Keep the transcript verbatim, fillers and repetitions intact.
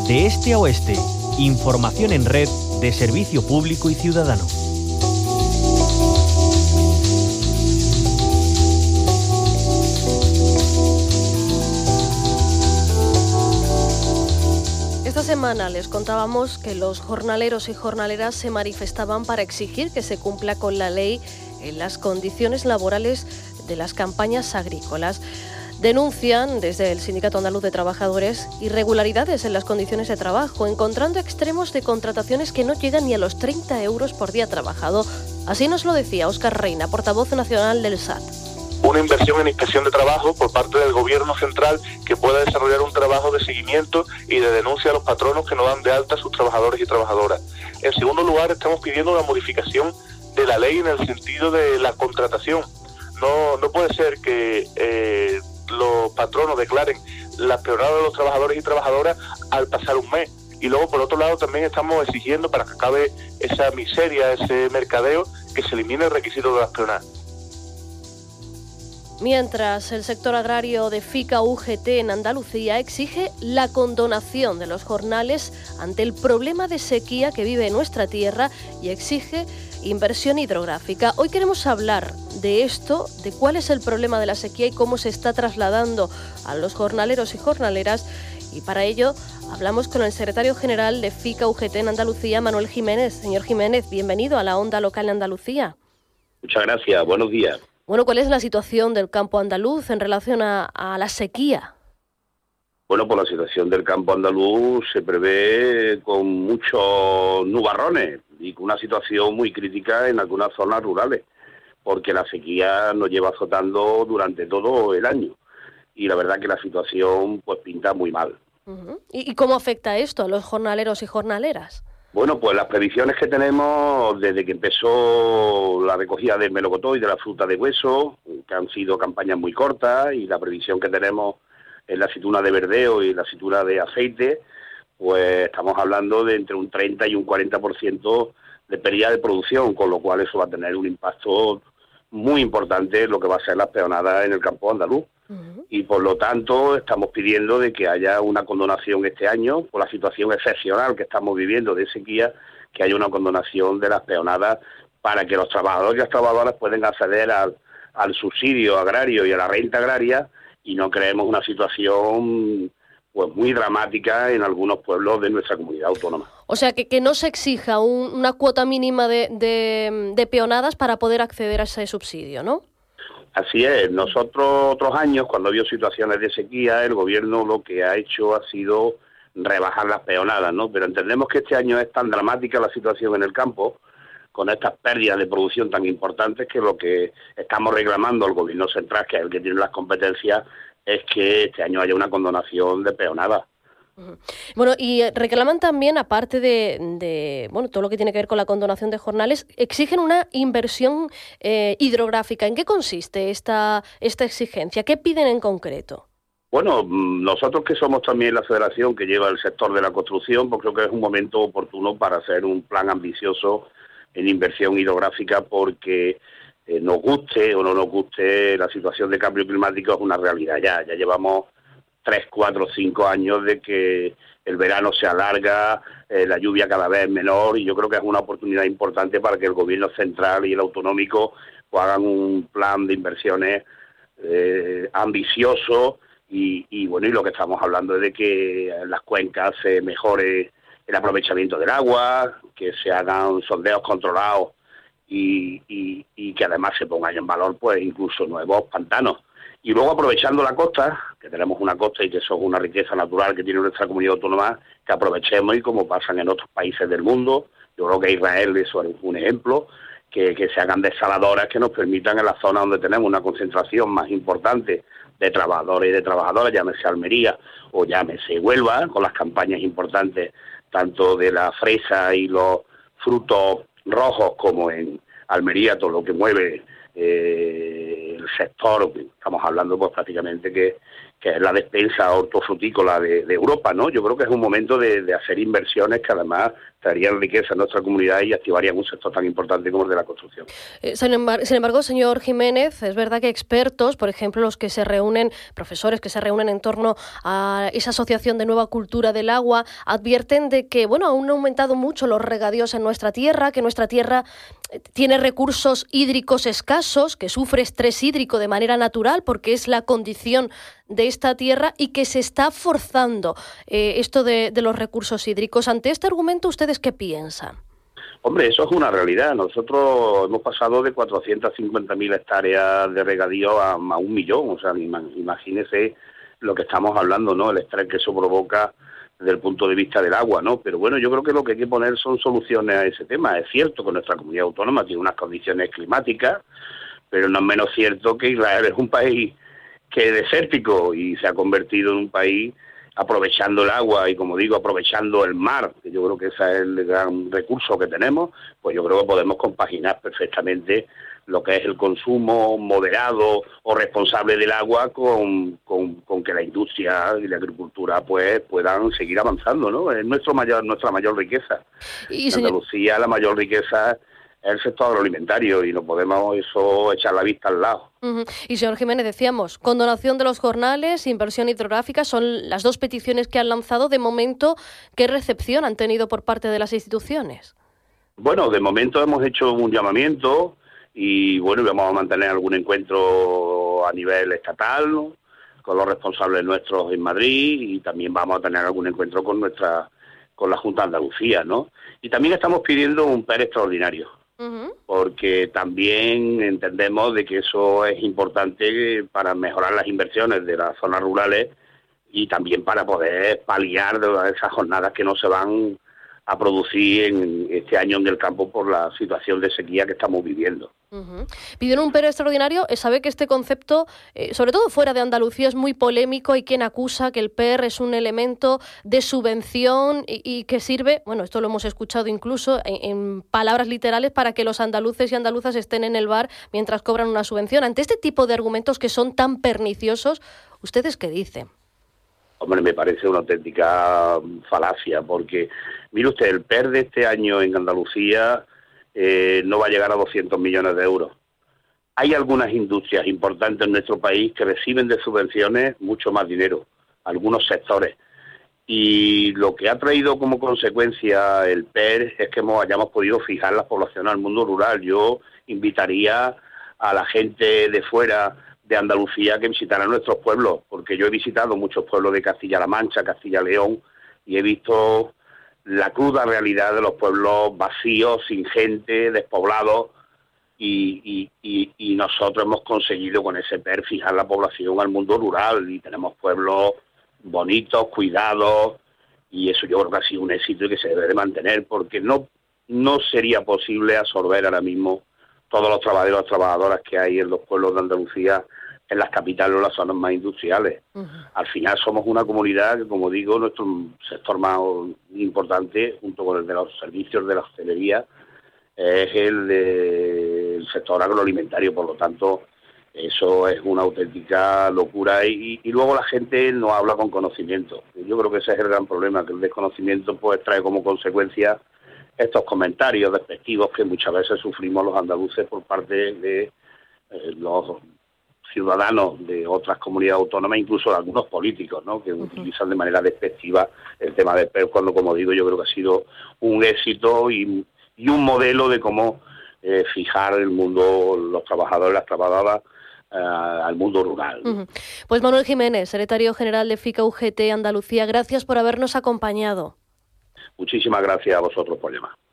De este a oeste, información en red de servicio público y ciudadano. Esta semana les contábamos que los jornaleros y jornaleras se manifestaban para exigir que se cumpla con la ley en las condiciones laborales de las campañas agrícolas. Denuncian desde el Sindicato Andaluz de Trabajadores irregularidades en las condiciones de trabajo, encontrando extremos de contrataciones que no llegan ni a los treinta euros por día trabajado. Así nos lo decía Óscar Reina, portavoz nacional del S A T. Una inversión en inspección de trabajo por parte del Gobierno central que pueda desarrollar un trabajo de seguimiento y de denuncia a los patronos que no dan de alta a sus trabajadores y trabajadoras. En segundo lugar, estamos pidiendo una modificación de la ley en el sentido de la contratación. No, no puede ser que eh, los patronos declaren las peonadas de los trabajadores y trabajadoras al pasar un mes. Y luego, por otro lado, también estamos exigiendo, para que acabe esa miseria, ese mercadeo, que se elimine el requisito de las peonadas. Mientras, el sector agrario de FICA U G T en Andalucía exige la condonación de los jornales ante el problema de sequía que vive nuestra tierra y exige inversión hidrográfica. Hoy queremos hablar de esto, de cuál es el problema de la sequía y cómo se está trasladando a los jornaleros y jornaleras. Y para ello hablamos con el secretario general de FICA U G T en Andalucía, Manuel Jiménez. Señor Jiménez, bienvenido a la Onda Local de Andalucía. Muchas gracias, buenos días. Bueno, ¿cuál es la situación del campo andaluz en relación a, a la sequía? Bueno, pues la situación del campo andaluz se prevé con muchos nubarrones y con una situación muy crítica en algunas zonas rurales, porque la sequía nos lleva azotando durante todo el año y la verdad que la situación pues pinta muy mal. Uh-huh. ¿Y, ¿Y cómo afecta esto a los jornaleros y jornaleras? Bueno, pues las previsiones que tenemos desde que empezó la recogida del melocotón y de la fruta de hueso, que han sido campañas muy cortas, y la previsión que tenemos en la aceituna de verdeo y la aceituna de aceite, pues estamos hablando de entre un treinta y un cuarenta por ciento de pérdida de producción, con lo cual eso va a tener un impacto muy importante en lo que va a ser las peonadas en el campo andaluz. Uh-huh. Y por lo tanto estamos pidiendo de que haya una condonación este año, por la situación excepcional que estamos viviendo de sequía, que haya una condonación de las peonadas para que los trabajadores y las trabajadoras puedan acceder al, al subsidio agrario y a la renta agraria y no creemos una situación pues muy dramática en algunos pueblos de nuestra comunidad autónoma. O sea, que, que no se exija un, una cuota mínima de, de, de peonadas para poder acceder a ese subsidio, ¿no? Así es. Nosotros otros años, cuando había situaciones de sequía, el gobierno lo que ha hecho ha sido rebajar las peonadas, ¿no? Pero entendemos que este año es tan dramática la situación en el campo, con estas pérdidas de producción tan importantes, que lo que estamos reclamando al gobierno central, que es el que tiene las competencias, es que este año haya una condonación de peonadas. Bueno, y reclaman también, aparte de, de bueno, todo lo que tiene que ver con la condonación de jornales, exigen una inversión eh, hidrográfica. ¿En qué consiste esta, esta exigencia? ¿Qué piden en concreto? Bueno, nosotros que somos también la federación que lleva el sector de la construcción, pues creo que es un momento oportuno para hacer un plan ambicioso en inversión hidrográfica, porque eh, nos guste o no nos guste, la situación de cambio climático es una realidad ya. Ya llevamos tres, cuatro, cinco años de que el verano se alarga, eh, la lluvia cada vez es menor, y yo creo que es una oportunidad importante para que el gobierno central y el autonómico pues, hagan un plan de inversiones eh, ambicioso y, y bueno, y lo que estamos hablando es de que en las cuencas se mejore el aprovechamiento del agua, que se hagan sondeos controlados y, y, y que además se pongan en valor pues incluso nuevos pantanos. Y luego aprovechando la costa, que tenemos una costa y que eso es una riqueza natural que tiene nuestra comunidad autónoma, que aprovechemos, y como pasan en otros países del mundo, yo creo que Israel eso es un ejemplo, que, que se hagan desaladoras que nos permitan en la zona donde tenemos una concentración más importante de trabajadores y de trabajadoras, llámese Almería o llámese Huelva, con las campañas importantes tanto de la fresa y los frutos rojos como en Almería, todo lo que mueve eh, el sector, estamos hablando pues prácticamente que, que es la despensa hortofrutícola de, de Europa, ¿no? Yo creo que es un momento de, de hacer inversiones que además traerían riqueza a nuestra comunidad y activarían un sector tan importante como el de la construcción. Eh, sin embargo, sin embargo, señor Jiménez, es verdad que expertos, por ejemplo, los que se reúnen, profesores que se reúnen en torno a esa asociación de nueva cultura del agua, advierten de que, bueno, aún han aumentado mucho los regadíos en nuestra tierra, que nuestra tierra tiene recursos hídricos escasos, que sufre estrés hídrico de manera natural porque es la condición de esta tierra y que se está forzando eh, esto de, de los recursos hídricos. Ante este argumento, ¿ustedes qué piensan? Hombre, eso es una realidad. Nosotros hemos pasado de cuatrocientas cincuenta mil hectáreas de regadío a, a un millón. O sea, imagínese lo que estamos hablando, ¿no? El estrés que eso provoca desde el punto de vista del agua, ¿no? Pero bueno, yo creo que lo que hay que poner son soluciones a ese tema. Es cierto que nuestra comunidad autónoma tiene unas condiciones climáticas, pero no es menos cierto que Israel es un país que es desértico y se ha convertido en un país aprovechando el agua y, como digo, aprovechando el mar, que yo creo que ese es el gran recurso que tenemos. Pues yo creo que podemos compaginar perfectamente lo que es el consumo moderado o responsable del agua con, con, con que la industria y la agricultura pues puedan seguir avanzando, ¿no? Es nuestro mayor, nuestra mayor riqueza. Y, en Andalucía la mayor riqueza es el sector agroalimentario y no podemos eso echar la vista al lado. Uh-huh. Y señor Jiménez, decíamos, condonación de los jornales, inversión hidrográfica, son las dos peticiones que han lanzado. De momento, ¿qué recepción han tenido por parte de las instituciones? Bueno, de momento hemos hecho un llamamiento y bueno, vamos a mantener algún encuentro a nivel estatal, ¿no?, con los responsables nuestros en Madrid, y también vamos a tener algún encuentro con nuestra con la Junta de Andalucía, ¿no? Y también estamos pidiendo un P E R extraordinario, uh-huh. porque también entendemos de que eso es importante para mejorar las inversiones de las zonas rurales y también para poder paliar de esas jornadas que no se van a producir en este año en el campo por la situación de sequía que estamos viviendo. Uh-huh. Pidieron un P E R extraordinario. Sabe que este concepto, eh, sobre todo fuera de Andalucía, es muy polémico. Hay quien acusa que el P E R es un elemento de subvención y, y que sirve, bueno, esto lo hemos escuchado incluso en, en palabras literales, para que los andaluces y andaluzas estén en el bar mientras cobran una subvención. Ante este tipo de argumentos que son tan perniciosos, ¿ustedes qué dicen? Hombre, me parece una auténtica falacia, porque, mire usted, el P E R de este año en Andalucía eh, no va a llegar a doscientos millones de euros. Hay algunas industrias importantes en nuestro país que reciben de subvenciones mucho más dinero, algunos sectores. Y lo que ha traído como consecuencia el P E R es que hemos, hayamos podido fijar las poblaciones al mundo rural. Yo invitaría a la gente de fuera de Andalucía que visitara nuestros pueblos, porque yo he visitado muchos pueblos de Castilla-La Mancha, Castilla-León, y he visto la cruda realidad de los pueblos vacíos, sin gente, despoblados, y, y, y, y nosotros hemos conseguido con ese P E R fijar la población al mundo rural, y tenemos pueblos bonitos, cuidados, y eso yo creo que ha sido un éxito y que se debe de mantener, porque no, no sería posible absorber ahora mismo todos los trabajadores y trabajadoras que hay en los pueblos de Andalucía, en las capitales o las zonas más industriales. Uh-huh. Al final somos una comunidad que, como digo, nuestro sector más importante, junto con el de los servicios de la hostelería, es el del sector agroalimentario. Por lo tanto, eso es una auténtica locura y, y luego la gente no habla con conocimiento. Yo creo que ese es el gran problema, que el desconocimiento pues trae como consecuencia estos comentarios despectivos que muchas veces sufrimos los andaluces por parte de eh, los ciudadanos de otras comunidades autónomas, incluso de algunos políticos, ¿no?, que uh-huh. utilizan de manera despectiva el tema del P E R, cuando, como digo, yo creo que ha sido un éxito y, y un modelo de cómo eh, fijar el mundo, los trabajadores y las trabajadoras eh, al mundo rural. Uh-huh. Pues Manuel Jiménez, secretario general de FICA U G T Andalucía, gracias por habernos acompañado. Muchísimas gracias a vosotros por llamar.